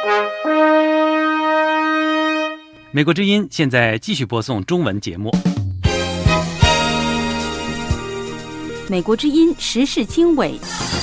美国之音现在继续播送中文节目。 美国之音时事经纬，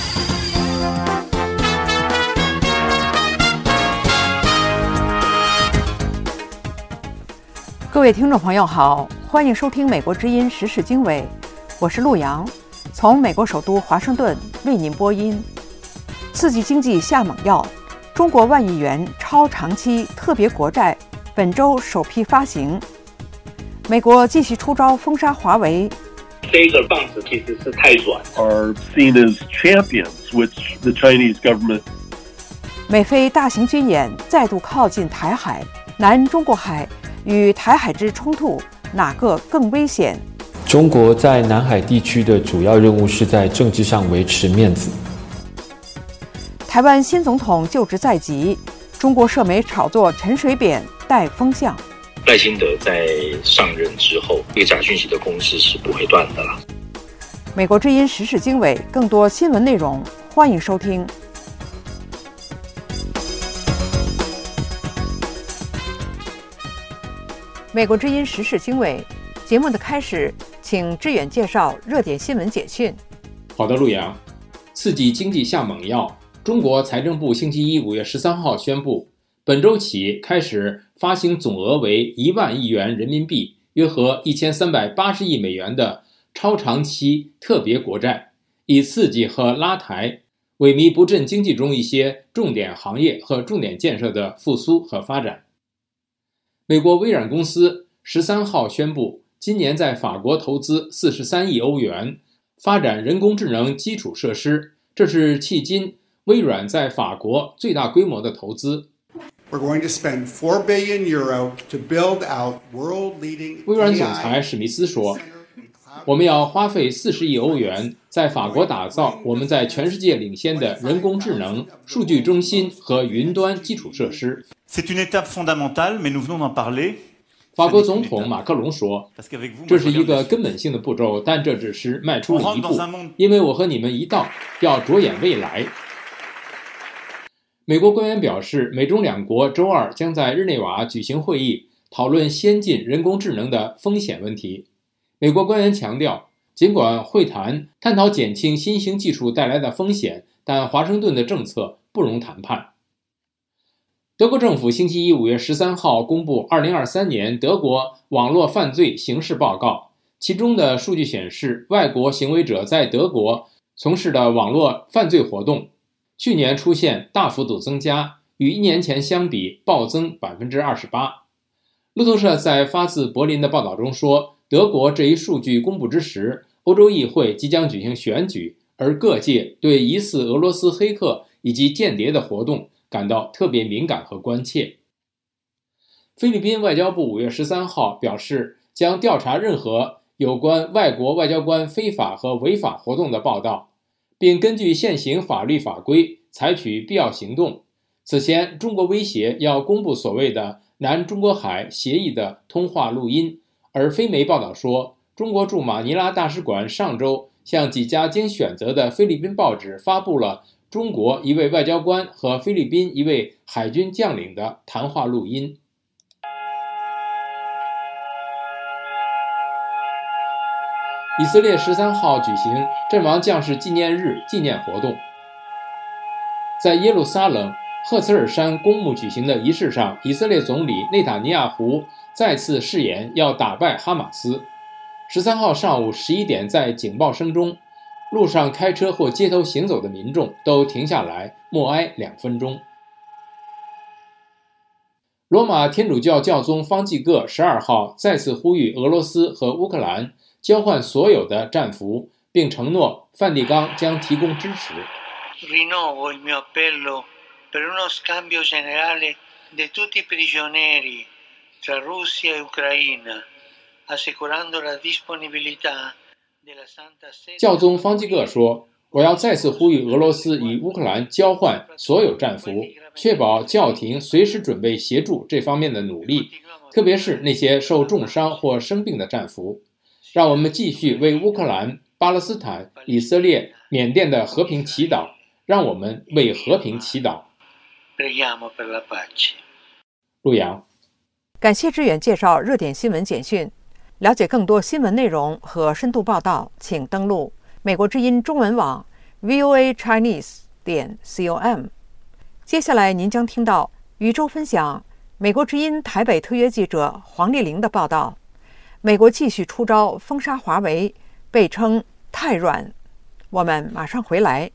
各位听众朋友好，欢迎收听美国之音时事经纬，我是陆洋，从美国首都华盛顿为您播音。刺激经济下猛药，中国万亿元超长期特别国债本周首批发行。美国继续出招封杀华为。 这个棒子其实是太软。 Are seen as champions, which the Chinese government. 美菲大型军演再度靠近台海，南中国海与台海之冲突哪个更危险？ 中国在南海地区的主要任务是在政治上维持面子。 台湾新总统就职在即，中国社媒炒作陈水扁带风向。 赖清德在上任之后，这个假讯息的攻势是不会断的了。 美国之音时事经纬，更多新闻内容，欢迎收听。美国之音时事经纬节目的开始，请志远介绍热点新闻简讯。 好的，陆洋，刺激经济下猛药。中国财政部星期一5月13号宣布，本周起开始发行总额为1万亿元人民币，约合1380亿美元的超长期特别国债，以刺激和拉抬萎靡不振经济中一些重点行业和重点建设的复苏和发展。美国微软公司13号宣布，今年在法国投资43亿欧元，发展人工智能基础设施，这是迄今微软在法国最大规模的投资。 We're going to spend €4 billion to build out world-leading. 微软总裁史密斯说，我们要花费40亿欧元在法国打造我们在全世界领先的人工智能、数据中心和云端基础设施。 C'est une étape fondamentale, mais nous venons d'en parler. 法国总统马克龙说，这是一个根本性的步骤，但这只是迈出了一步，因为我和你们一道要着眼未来。美国官员表示，美中两国周二将在日内瓦举行会议，讨论先进人工智能的风险问题。美国官员强调，尽管会谈探讨减轻新兴技术带来的风险，但华盛顿的政策不容谈判。德国政府星期一5月13号公布2023年德国网络犯罪刑事报告，其中的数据显示，外国行为者在德国从事的网络犯罪活动去年出现大幅度增加，与1年前相比暴增 28%。 路透社在发自柏林的报道中说，德国这一数据公布之时，欧洲议会即将举行选举，而各界对疑似俄罗斯黑客以及间谍的活动感到特别敏感和关切。菲律宾外交部5月13号表示，将调查任何有关外国外交官非法和违法活动的报道，并根据现行法律法规采取必要行动。此前，中国威胁要公布所谓的南中国海协议的通话录音，而非媒报道说，中国驻马尼拉大使馆上周向几家经选择的菲律宾报纸发布了中国一位外交官和菲律宾一位海军将领的谈话录音。以色列13号举行阵亡将士纪念日纪念活动。在耶路撒冷赫茨尔山公墓举行的仪式上，以色列总理内塔尼亚胡再次誓言要打败哈马斯。13号上午11点，在警报声中，路上开车或街头行走的民众都停下来默哀2分钟。罗马天主教教宗方济各12号再次呼吁俄罗斯和乌克兰交换所有的战俘，并承诺梵蒂冈将提供支持。 Rinnovo il mio appello per uno scambio generale di tutti i prigionieri tra Russia e Ucraina, assicurando la disponibilità della Santa Sede。 教宗方济各说，我要再次呼吁俄罗斯与乌克兰交换所有战俘，确保教廷随时准备协助这方面的努力，特别是那些受重伤或生病的战俘。让我们继续为乌克兰、巴勒斯坦、以色列、缅甸的和平祈祷，让我们为和平祈祷。 Preghiamo per la pace。 陆阳， 感谢志远介绍热点新闻简讯。了解更多新闻内容和深度报道，请登录美国之音中文网 voachinese.com。接下来您将听到宇宙分享美国之音台北特约记者黄丽玲的报道。美国继续出招封杀华为，被称太软。我们马上回来。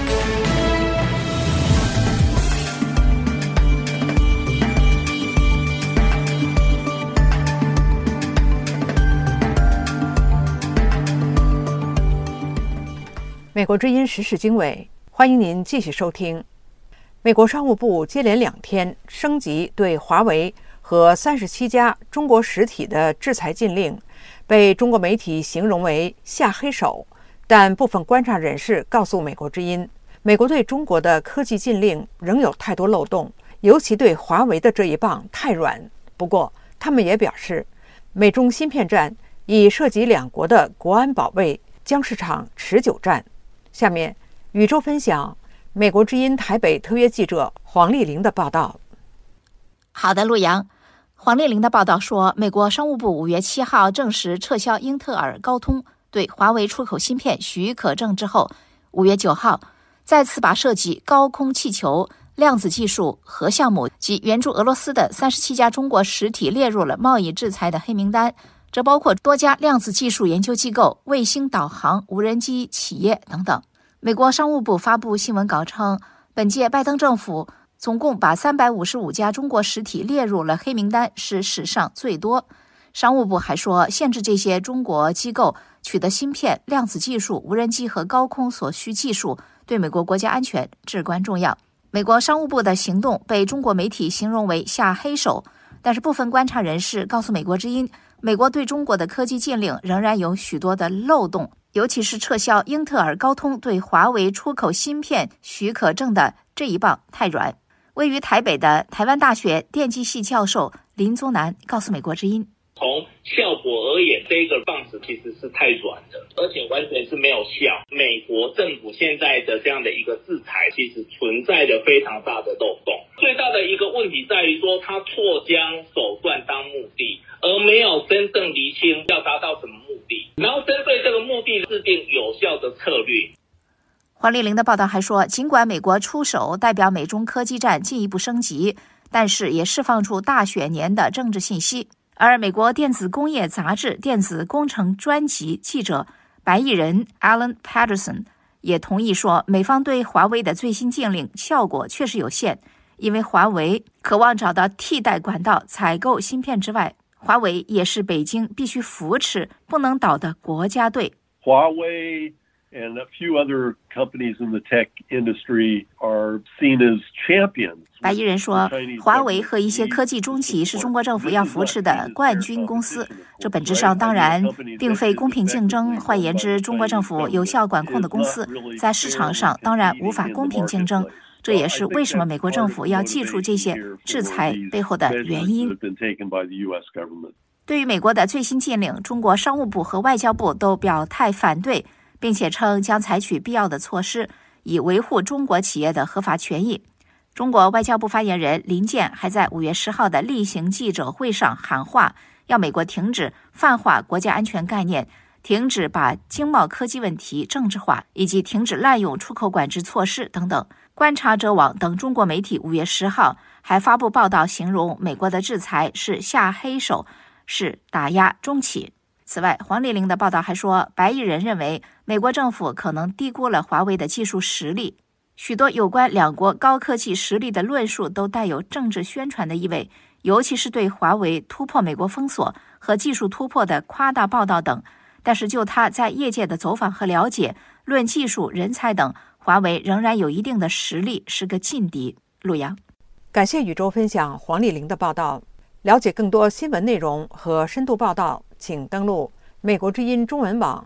美国之音时事经纬，欢迎您继续收听。美国商务部接连2天升级对华为和37家中国实体的制裁禁令，被中国媒体形容为下黑手。但部分观察人士告诉美国之音，美国对中国的科技禁令仍有太多漏洞，尤其对华为的这一棒太软。不过，他们也表示，美中芯片战已涉及2国的国安保卫，将是场持久战。下面，宇宙分享美国之音台北特约记者黄丽玲的报道。 好的，陆阳。黄丽玲的报道说，美国商务部5月7号证实撤销英特尔、高通对华为出口芯片许可证之后，5月9号再次把涉及高空气球、量子技术、核项目及援助俄罗斯的37家中国实体列入了贸易制裁的黑名单。这包括多家量子技术研究机构、卫星导航、无人机企业等等。美国商务部发布新闻稿称，本届拜登政府总共把355家中国实体列入了黑名单，是史上最多。商务部还说，限制这些中国机构取得芯片、量子技术、无人机和高空所需技术，对美国国家安全至关重要。美国商务部的行动被中国媒体形容为下黑手，但是部分观察人士告诉美国之音，美国对中国的科技禁令仍然有许多的漏洞，尤其是撤销英特尔、高通对华为出口芯片许可证的这一棒太软。位于台北的台湾大学电机系教授林宗南告诉美国之音， 从效果而言，这个棒子其实是太软的，而且完全是没有效。美国政府现在的这样的一个制裁，其实存在着非常大的漏洞。最大的一个问题在于说，它错将手段当目的，而没有真正厘清要达到什么目的，然后针对这个目的制定有效的策略。 黄丽玲的报道还说，尽管美国出手代表美中科技战进一步升级，但是也释放出大选年的政治信息。而美国电子工业杂志电子工程专辑记者白衣人 Alan Patterson 也同意说，美方对华为的最新禁令效果确实有限，因为华为渴望找到替代管道采购芯片之外，华为也是北京必须扶持不能倒的国家队。 Huawei and a few other companies in the tech industry are seen as champions. 白衣人说，华为和一些科技中企是中国政府要扶持的冠军公司，这本质上当然并非公平竞争。换言之，中国政府有效管控的公司在市场上当然无法公平竞争，这也是为什么美国政府要记住这些制裁背后的原因。对于美国的最新禁令，中国商务部和外交部都表态反对，并且称将采取必要的措施，以维护中国企业的合法权益。中国外交部发言人林健还在5月10号的例行记者会上喊话，要美国停止泛化国家安全概念，停止把经贸科技问题政治化，以及停止滥用出口管制措施等等。观察者网等中国媒体5月10号还发布报道，形容美国的制裁是下黑手，是打压中企。此外，黄丽玲的报道还说，白衣人认为美国政府可能低估了华为的技术实力。许多有关两国高科技实力的论述都带有政治宣传的意味，尤其是对华为突破美国封锁和技术突破的夸大报道等。但是就他在业界的走访和了解，论技术、人才等，华为仍然有一定的实力，是个劲敌。陆阳， 感谢宇宙分享黄丽玲的报道。了解更多新闻内容和深度报道，请登录美国之音中文网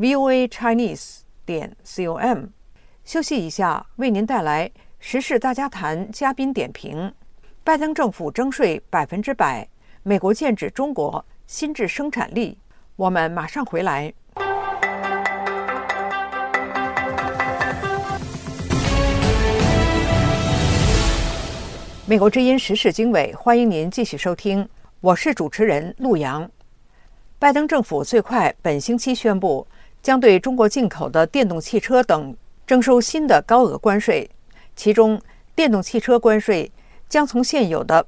voachinese.com。休息一下，为您带来时事大家谈嘉宾点评。拜登政府征税100%，美国剑指中国新制生产力。我们马上回来。 美国之音时事经纬，欢迎您继续收听，我是主持人陆洋。拜登政府最快本星期宣布，将对中国进口的电动汽车等征收新的高额关税，其中电动汽车关税将从现有的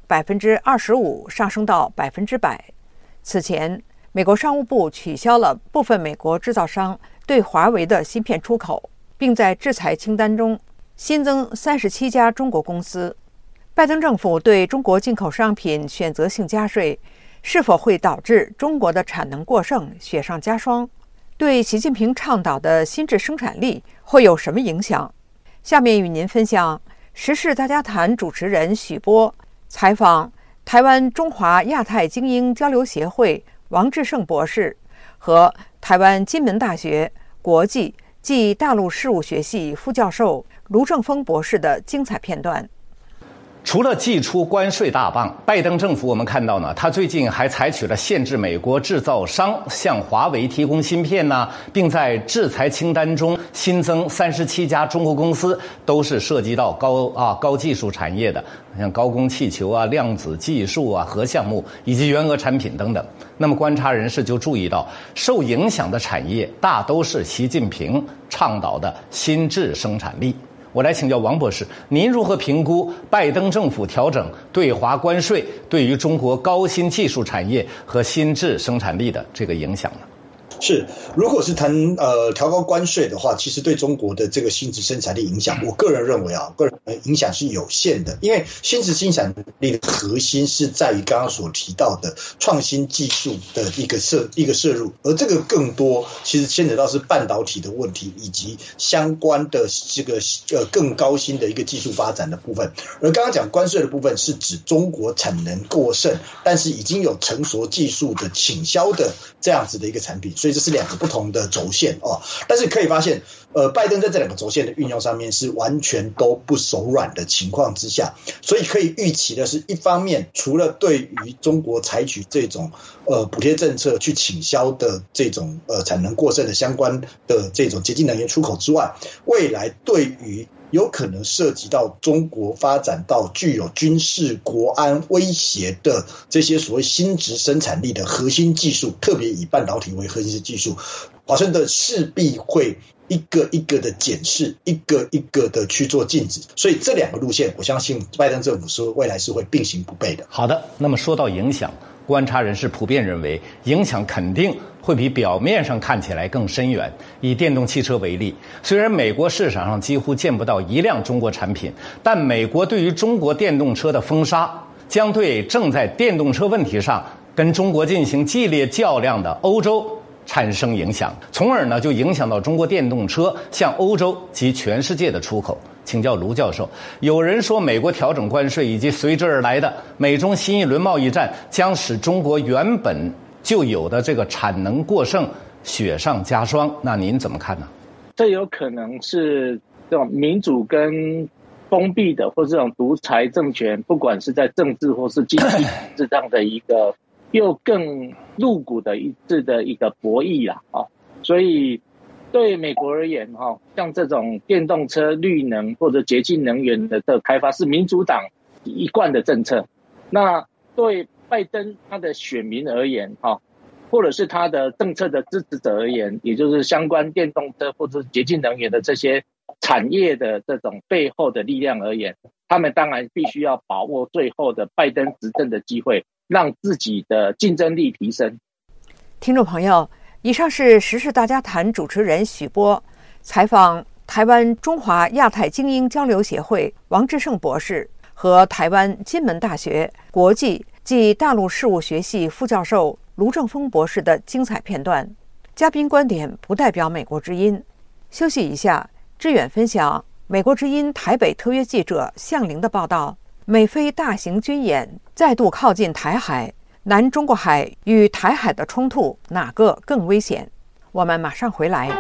25%上升到100%。此前，美国商务部取消了部分美国制造商对华为的芯片出口，并在制裁清单中新增37家中国公司。拜登政府对中国进口商品选择性加税，是否会导致中国的产能过剩雪上加霜？对习近平倡导的新质生产力会有什么影响？下面与您分享时事大家谈主持人许波采访台湾中华亚太精英交流协会王志胜博士和台湾金门大学国际暨大陆事务学系副教授卢正峰博士的精彩片段。 除了祭出关税大棒，拜登政府我们看到呢，他最近还采取了限制美国制造商向华为提供芯片呢，并在制裁清单中新增37家中国公司，都是涉及到高技术产业的，像高工气球啊、量子技术啊、核项目以及原额产品等等。那么观察人士就注意到，受影响的产业大都是习近平倡导的新质生产力。我来请教王博士，您如何评估拜登政府调整对华关税对于中国高新技术产业和新质生产力的这个影响呢？ 是，如果是谈调高关税的话，其实对中国的这个新质生产力影响，我个人认为影响是有限的，因为新质生产力的核心是在于刚刚所提到的创新技术的一个摄入，而这个更多其实牵扯到是半导体的问题以及相关的这个更高新的一个技术发展的部分。而刚刚讲关税的部分是指中国产能过剩，但是已经有成熟技术的倾销的这样子的一个产品。所以这是两个不同的轴线哦，但是可以发现，拜登在这两个轴线的运用上面是完全都不手软的情况之下，所以可以预期的是，一方面除了对于中国采取这种补贴政策去倾销的这种产能过剩的相关的这种洁净能源出口之外，未来对于有可能涉及到中国发展到具有军事国安威胁的这些所谓新质生产力的核心技术，特别以半导体为核心的技术，华盛顿势必会一个一个的检视，一个一个的去做禁止。所以这两个路线，我相信拜登政府说未来是会并行不悖的。 好的，那么说到影响，观察人士普遍认为，影响肯定会比表面上看起来更深远。以电动汽车为例，虽然美国市场上几乎见不到一辆中国产品，但美国对于中国电动车的封杀，将对正在电动车问题上跟中国进行激烈较量的欧洲产生影响，从而呢就影响到中国电动车向欧洲及全世界的出口。请教卢教授，有人说美国调整关税以及随之而来的美中新一轮贸易战将使中国原本就有的这个产能过剩雪上加霜，那您怎么看呢？ 这有可能是这种民主跟封闭的或这种独裁政权，不管是在政治或是经济这样的一个又更露骨的一致的一个博弈啦啊，所以对美国而言哈，像这种电动车、绿能或者洁净能源的开发是民主党一贯的政策。那对拜登他的选民而言哈，或者是他的政策的支持者而言，也就是相关电动车或者洁净能源的这些产业的这种背后的力量而言，他们当然必须要把握最后的拜登执政的机会，让自己的竞争力提升。 听众朋友，以上是时事大家谈主持人许波采访台湾中华亚太精英交流协会王志胜博士和台湾金门大学国际暨大陆事务学系副教授卢正峰博士的精彩片段。嘉宾观点不代表美国之音。休息一下，志远分享美国之音台北特约记者向玲的报道：美菲大型军演再度靠近台海，南中国海与台海的冲突哪个更危险？我们马上回来。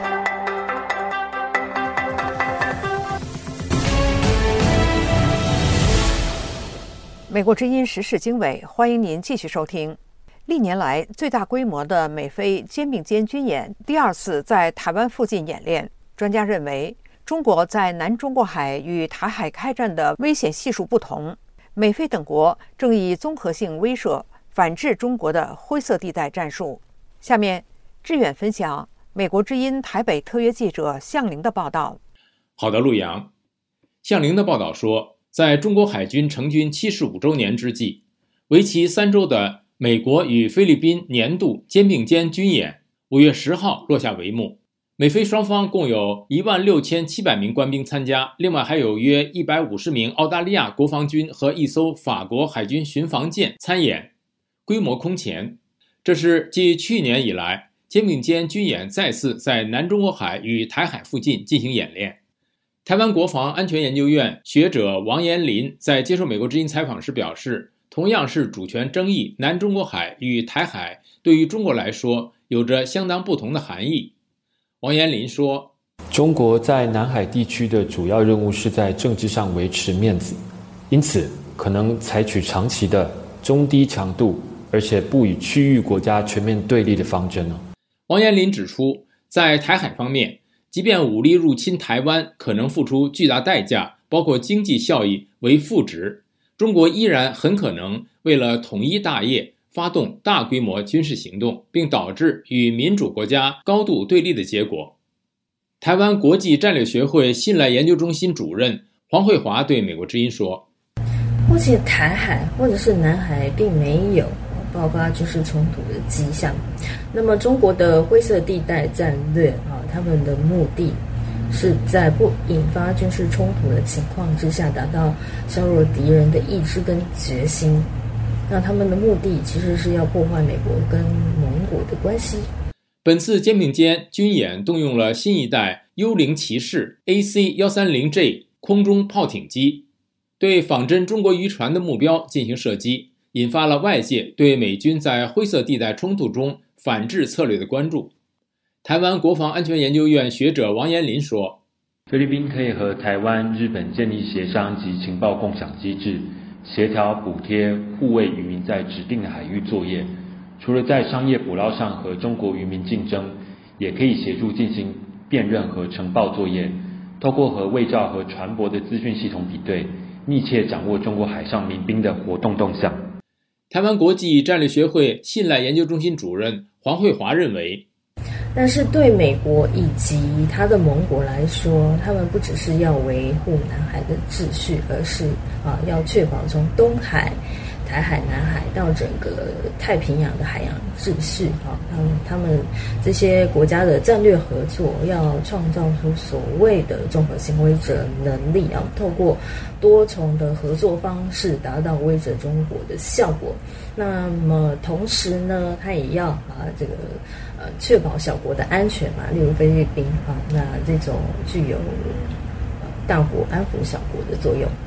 美国之音时事经纬，欢迎您继续收听。历年来最大规模的美菲肩并肩军演第二次在台湾附近演练，专家认为中国在南中国海与台海开战的危险系数不同，美菲等国正以综合性威慑反制中国的灰色地带战术。下面志远分享美国之音台北特约记者向凌的报道。 好的，陆阳。向凌的报道说，在中国海军成军75周年之际，为期3周的美国与菲律宾年度肩并肩军演5月10号落下帷幕。美菲双方共有16700名官兵参加，另外还有约150名澳大利亚国防军和1艘法国海军巡防舰参演，规模空前。这是继去年以来，肩并肩军演再次在南中国海与台海附近进行演练。台湾国防安全研究院学者王延林在接受美国之音采访时表示，同样是主权争议，南中国海与台海对于中国来说有着相当不同的含义。王延林说， 中国在南海地区的主要任务是在政治上维持面子，因此可能采取长期的中低强度而且不与区域国家全面对立的方针。 王延林指出，在台海方面，即便武力入侵台湾可能付出巨大代价，包括经济效益为负值，中国依然很可能为了统一大业发动大规模军事行动，并导致与民主国家高度对立的结果。台湾国际战略学会信赖研究中心主任黄惠华对美国之音说， 目前台海或者是南海并没有爆发军事冲突的迹象。那么中国的灰色地带战略他们的目的是在不引发军事冲突的情况之下，达到削弱敌人的意志跟决心。那他们的目的其实是要破坏美国跟盟国的关系。 本次肩并肩军演动用了新一代幽灵骑士 AC-130J 空中炮艇机，对仿真中国渔船的目标进行射击，引发了外界对美军在灰色地带冲突中反制策略的关注。台湾国防安全研究院学者王延林说， 菲律宾可以和台湾、日本建立协商及情报共享机制，协调补贴护卫渔民在指定的海域作业，除了在商业捕捞上和中国渔民竞争，也可以协助进行辨认和呈报作业，透过和卫照和船舶的资讯系统比对，密切掌握中国海上民兵的活动动向。 台湾国际战略学会信赖研究中心主任黄惠华认为， 但是对美国以及他的盟国来说，他们不只是要维护南海的秩序，而是要确保从东海、台海、南海到整个太平洋的海洋秩序他们这些国家的战略合作要创造出所谓的综合性威慑能力，透过多重的合作方式达到威慑中国的效果。那么同时呢，他也要确保小国的安全嘛，例如菲律宾那这种具有大国安抚小国的作用。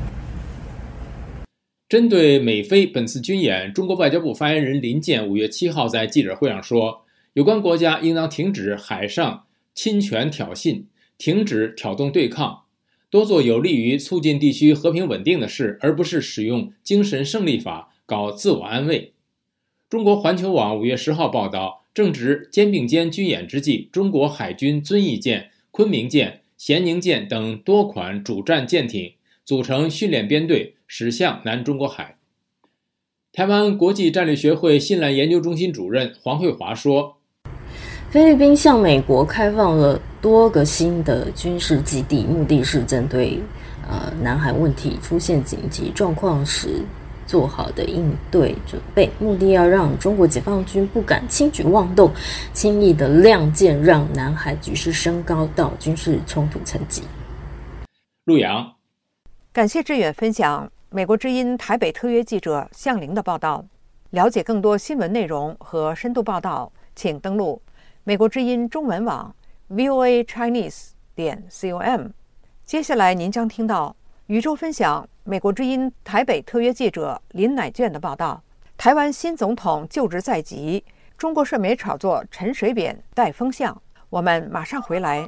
针对美菲本次军演，中国外交部发言人林健5月7号在记者会上说，有关国家应当停止海上侵权挑衅，停止挑动对抗，多做有利于促进地区和平稳定的事，而不是使用精神胜利法搞自我安慰。中国环球网5月10号报道，正值肩并肩军演之际，中国海军遵义舰、昆明舰、咸宁舰等多款主战舰艇组成训练编队驶向南中国海。台湾国际战略学会信赖研究中心主任黄惠华说， 菲律宾向美国开放了多个新的军事基地，目的是针对南海问题出现紧急状况时做好的应对准备，目的要让中国解放军不敢轻举妄动，轻易的亮剑，让南海局势升高到军事冲突层级。 陆阳， 感谢志远分享美国之音台北特约记者向凌的报道。了解更多新闻内容和深度报道，请登录美国之音中文网 voachinese.com。 接下来您将听到宇宙分享美国之音台北特约记者林乃卷的报道。台湾新总统就职在即，中国社媒炒作陈水扁带风向。我们马上回来。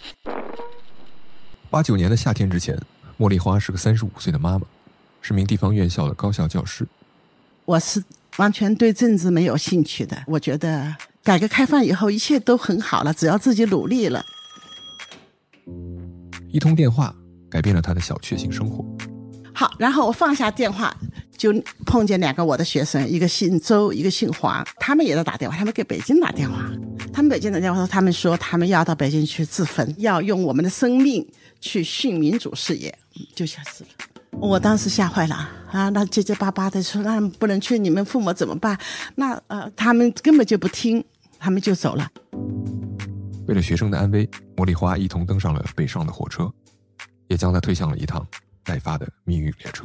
89年的夏天之前，茉莉花是个35岁的妈妈，是名地方院校的高校教师。 我是完全对政治没有兴趣的，我觉得改革开放以后一切都很好了，只要自己努力了。 一通电话改变了他的小确幸生活。 好，然后我放下电话，就碰见2个我的学生，一个姓周，一个姓黄，他们也在打电话，他们给北京打电话。他们北京打电话他们说他们要到北京去自焚，要用我们的生命去殉民主事业，就想自焚。我当时吓坏了啊！那结结巴巴的说，那不能去，你们父母怎么办？那他们根本就不听，他们就走了。 为了学生的安危，茉莉花一同登上了北上的火车，也将他推向了一趟待发的命运列车。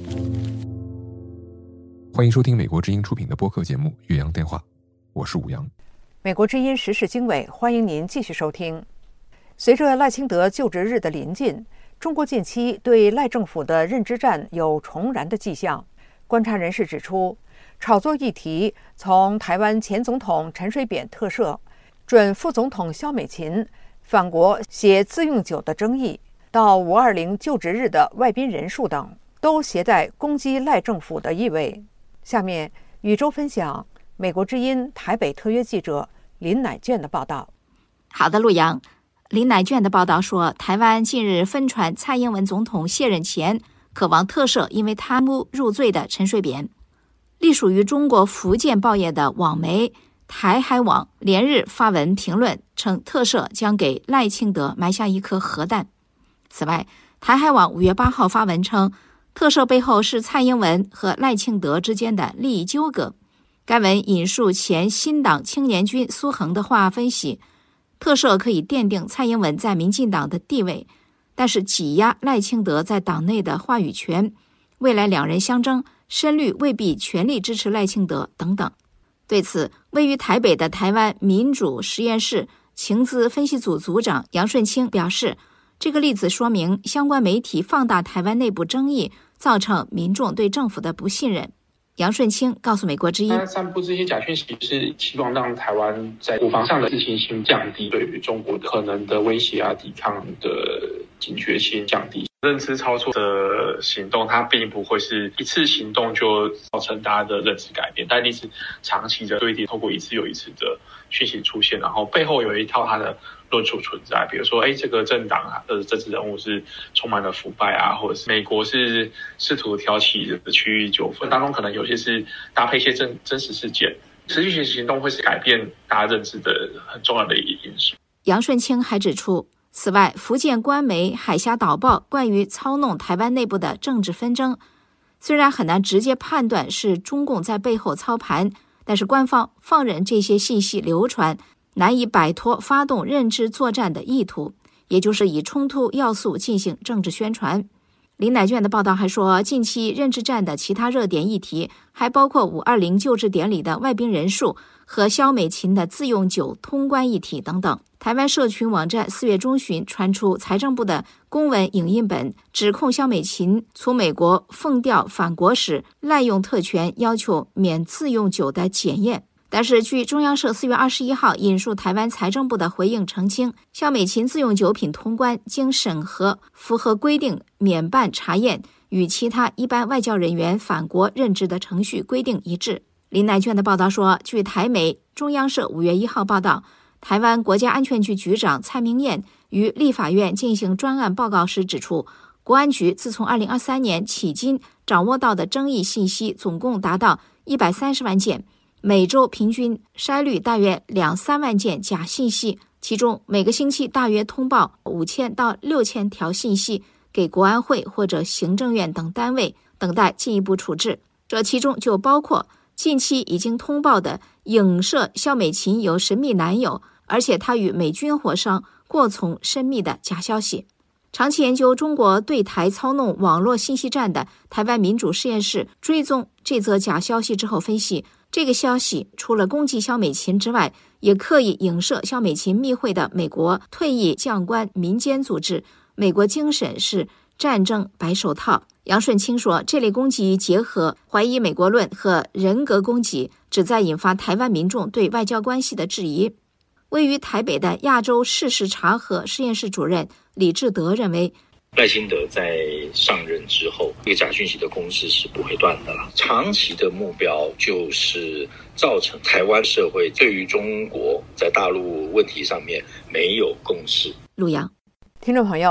欢迎收听美国之音出品的播客节目《岳阳电话》，我是武阳。 美国之音时事经纬，欢迎您继续收听。随着赖清德就职日的临近，中国近期对赖政府的认知战有重燃的迹象。观察人士指出，炒作议题从台湾前总统陈水扁特赦、准副总统萧美琴返国携自用酒的争议，到520就职日的外宾人数等，都携带攻击赖政府的意味。下面宇宙分享美国之音台北特约记者林乃娟的报道。 好的，陆阳。林乃娟的报道说，台湾近日疯传蔡英文总统卸任前渴望特赦因为贪污入罪的陈水扁。隶属于中国福建报业的网媒台海网连日发文评论称，特赦将给赖清德埋下一颗核弹。此外，台海网5月8号发文称，特赦背后是蔡英文和赖清德之间的利益纠葛。该文引述前新党青年军苏恒的话分析，特赦可以奠定蔡英文在民进党的地位，但是挤压赖清德在党内的话语权，未来两人相争，深绿未必全力支持赖清德等等。对此，位于台北的台湾民主实验室情资分析组组长杨顺清表示，这个例子说明相关媒体放大台湾内部争议，造成民众对政府的不信任。杨顺清告诉美国之音， 他散布这些假讯息是希望让台湾在国防上的自信心降低，对于中国的可能的威胁抵抗的警觉性降低。认知操作的行动，它并不会是一次行动就造成大家的认知改变，但一定是长期的堆叠，透过一次又一次的讯息出现，然后背后有一套它的论述存在。比如说，这个政党的政治人物是充满了腐败或者是美国是试图挑起的区域纠纷，当中可能有些是搭配一些真实事件，持续性行动会是改变大家认知的很重要的一个因素。 杨顺清还指出，此外，福建官媒海峡导报关于操弄台湾内部的政治纷争，虽然很难直接判断是中共在背后操盘，但是官方放任这些信息流传，难以摆脱发动认知作战的意图，也就是以冲突要素进行政治宣传。林乃娟的报道还说，近期认知战的其他热点议题还包括520就职典礼的外宾人数和萧美琴的自用酒通关议题等等。台湾社群网站4月中旬传出财政部的公文影音本，指控萧美琴从美国奉调返国时滥用特权，要求免自用酒的检验。但是据中央社4月21号引述台湾财政部的回应澄清，萧美琴自用酒品通关经审核符合规定免办查验，与其他一般外交人员返国任职的程序规定一致。林乃娟的报道说，据台媒中央社5月1号报道，台湾国家安全局局长蔡明彦于立法院进行专案报告时指出，国安局自从2023年起今掌握到的争议信息总共达到130万件，每周平均筛滤大约2-3万件假信息，其中每个星期大约通报5000到6000条信息给国安会或者行政院等单位，等待进一步处置。这其中就包括近期已经通报的影射萧美琴有神秘男友，而且他与美军伙商过从甚密的假消息。长期研究中国对台操弄网络信息战的台湾民主实验室追踪这则假消息之后分析，这个消息除了攻击萧美琴之外，也刻意影射萧美琴密会的美国退役将官民间组织美国精神是战争白手套。杨顺清说，这类攻击结合怀疑美国论和人格攻击，旨在引发台湾民众对外交关系的质疑。位于台北的亚洲事实查核实验室主任李志德认为， 赖清德在上任之后，这个假讯息的攻势是不会断的了。长期的目标就是造成台湾社会对于中国在大陆问题上面没有共识。 陆阳， 听众朋友，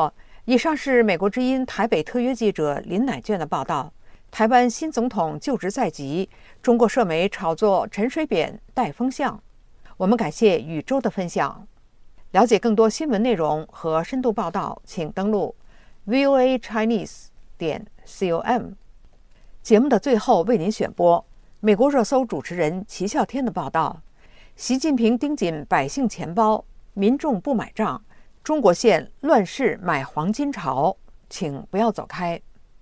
以上是美国之音台北特约记者林乃娟的报道。台湾新总统就职在即，中国社媒炒作陈水扁带风向。我们感谢宇宙的分享。了解更多新闻内容和深度报道，请登录 voachinese.com。节目的最后为您选播美国热搜主持人齐笑天的报道：习近平盯紧百姓钱包，民众不买账，中国陷乱世买黄金潮，请不要走开。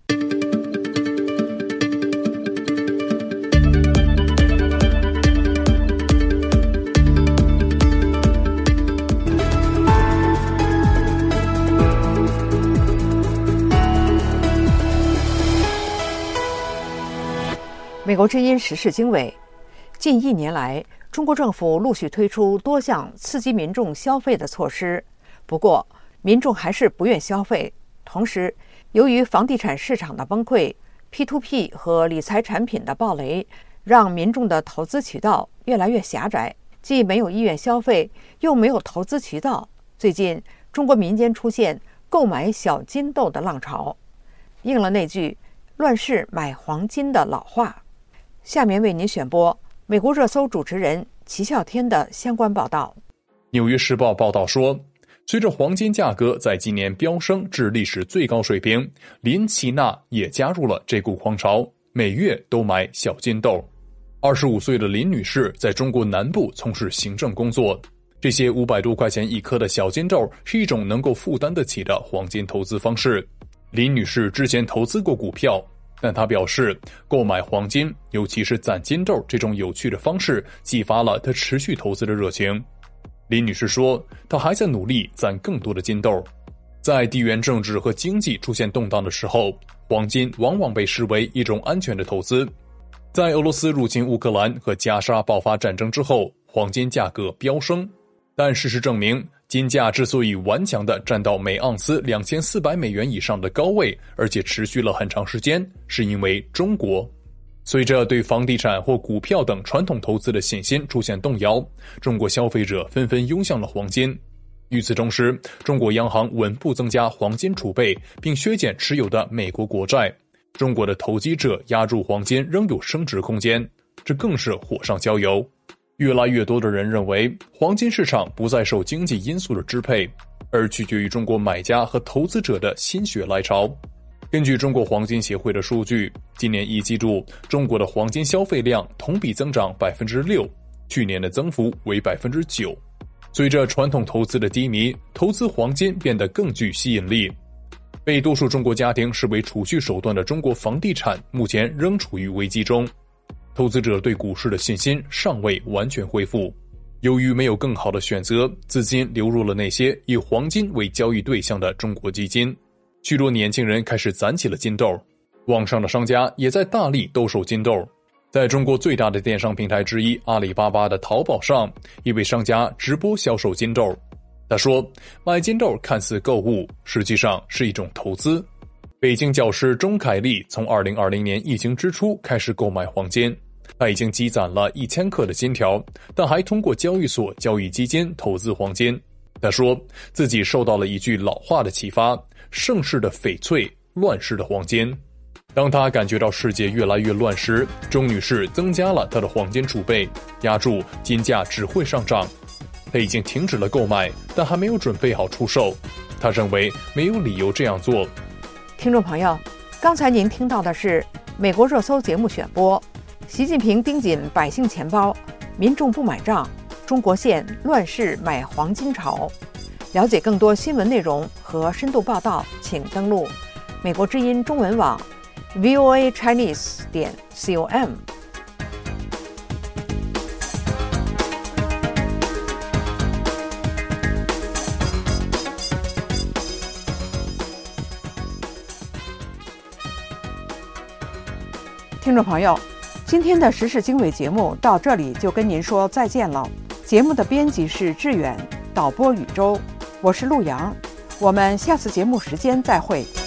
美国之音时事经纬，近1年来，中国政府陆续推出多项刺激民众消费的措施，不过民众还是不愿消费。同时，由于房地产市场的崩溃 ，P2P 和理财产品的暴雷，让民众的投资渠道越来越狭窄，既没有意愿消费，又没有投资渠道。最近，中国民间出现购买小金豆的浪潮，应了那句“乱世买黄金”的老话。下面为您选播美国热搜主持人齐笑天的相关报道。 纽约时报报道说，随着黄金价格在今年飙升至历史最高水平，林奇娜也加入了这股狂潮，每月都买小金豆。25岁的林女士在中国南部从事行政工作，这些500多块钱一颗的小金豆是一种能够负担得起的黄金投资方式。林女士之前投资过股票，但他表示，购买黄金，尤其是攒金豆这种有趣的方式，激发了他持续投资的热情。林女士说，她还在努力攒更多的金豆。在地缘政治和经济出现动荡的时候，黄金往往被视为一种安全的投资。在俄罗斯入侵乌克兰和加沙爆发战争之后，黄金价格飙升。但事实证明，金价之所以顽强地站到每盎司2400美元以上的高位，而且持续了很长时间，是因为中国。随着对房地产或股票等传统投资的信心出现动摇，中国消费者纷纷涌向了黄金。与此同时，中国央行稳步增加黄金储备，并削减持有的美国国债。中国的投机者押注黄金仍有升值空间，这更是火上浇油。越来越多的人认为，黄金市场不再受经济因素的支配，而取决于中国买家和投资者的心血来潮。根据中国黄金协会的数据，今年1季度，中国的黄金消费量同比增长 6%， 去年的增幅为 9%。随着传统投资的低迷，投资黄金变得更具吸引力。被多数中国家庭视为储蓄手段的中国房地产目前仍处于危机中。投资者对股市的信心尚未完全恢复，由于没有更好的选择，资金流入了那些以黄金为交易对象的中国基金。许多年轻人开始攒起了金豆，网上的商家也在大力兜售金豆。在中国最大的电商平台之一阿里巴巴的淘宝上，一位商家直播销售金豆。他说，买金豆看似购物，实际上是一种投资。北京教师钟凯丽从2020年疫情之初开始购买黄金，他已经积攒了1000克的金条，但还通过交易所交易基金投资黄金。他说自己受到了一句老话的启发：盛世的翡翠，乱世的黄金。当他感觉到世界越来越乱时，钟女士增加了她的黄金储备，押注金价只会上涨。她已经停止了购买，但还没有准备好出售。她认为没有理由这样做。 听众朋友，刚才您听到的是美国热搜节目选播：习近平盯紧百姓钱包，民众不买账，中国陷乱世买黄金潮。了解更多新闻内容和深度报道，请登录美国之音中文网 voachinese.com。听众朋友，今天的时事经纬节目到这里就跟您说再见了。节目的编辑是志远，导播宇宙，我是陆阳，我们下次节目时间再会。